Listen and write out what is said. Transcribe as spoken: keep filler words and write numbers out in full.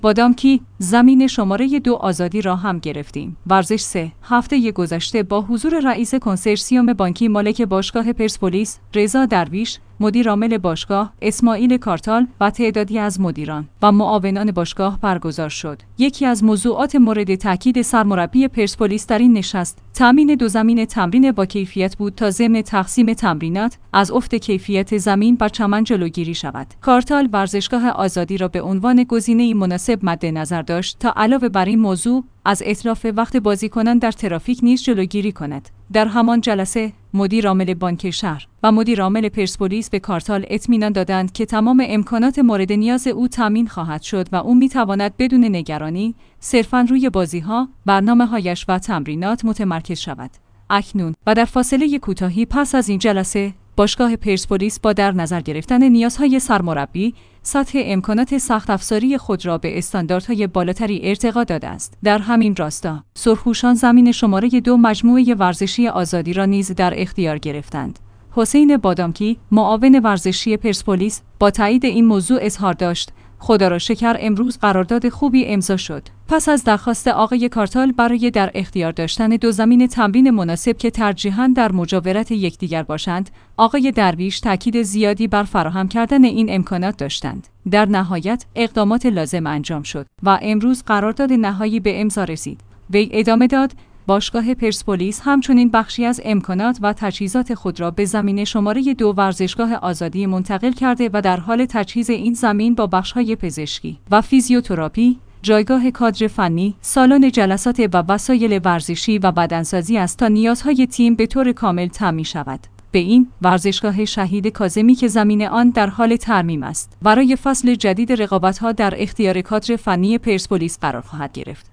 بادامکی زمین شماره دو آزادی را هم گرفتیم. ورزش سه. هفته گذشته با حضور رئیس کنسرسیوم بانکی مالک باشگاه پرسپولیس رضا درویش، مدیر عامل باشگاه اسماعیل کارتال و تعدادی از مدیران و معاونان باشگاه برگزار شد. یکی از موضوعات مورد تاکید سرمربی پرسپولیس در این نشست تامین دو زمین تمرین با کیفیت بود تا ضمن تقسیم تمرینات از افت کیفیت زمین بر چمن جلوگیری شود. کارتال ورزشگاه آزادی را به عنوان گزینه‌ای مناسب مد نظر داشت تا علاوه بر این موضوع از اتلاف وقت بازیکنان در ترافیک نیز جلوگیری کند. در همان جلسه مدیر عامل بانک شهر و مدیر عامل پرسپولیس به کارتال اطمینان دادند که تمام امکانات مورد نیاز او تامین خواهد شد و او میتواند بدون نگرانی صرفاً روی بازی‌ها، برنامه‌هایش و تمرینات متمرکز شود. اکنون و در فاصله کوتاهی پس از این جلسه باشگاه پرسپولیس با در نظر گرفتن نیازهای سرمربی سطح امکانات سخت افزاری خود را به استانداردهای بالاتری ارتقا داده است. در همین راستا سرخوشان زمین شماره دو مجموعه ورزشی آزادی را نیز در اختیار گرفتند. حسین بادامکی معاون ورزشی پرسپولیس با تایید این موضوع اظهار داشت: خدا را شکر امروز قرارداد خوبی امضا شد. پس از درخواست آقای کارتال برای در اختیار داشتن دو زمین تمرین مناسب که ترجیحاً در مجاورت یکدیگر باشند، آقای درویش تاکید زیادی بر فراهم کردن این امکانات داشتند. در نهایت اقدامات لازم انجام شد و امروز قرارداد نهایی به امضا رسید. وی ادامه داد: باشگاه پرسپولیس همچنین بخشی از امکانات و تجهیزات خود را به زمین شماره دو ورزشگاه آزادی منتقل کرده و در حال تجهیز این زمین با بخش‌های پزشکی و فیزیوتراپی، جایگاه کادر فنی، سالن جلسات و وسایل ورزشی و بدنسازی است تا نیازهای تیم به طور کامل تامین شود. به این ورزشگاه شهید کاظمی که زمین آن در حال ترمیم است، برای فصل جدید رقابت‌ها در اختیار کادر فنی پرسپولیس قرار خواهد گرفت.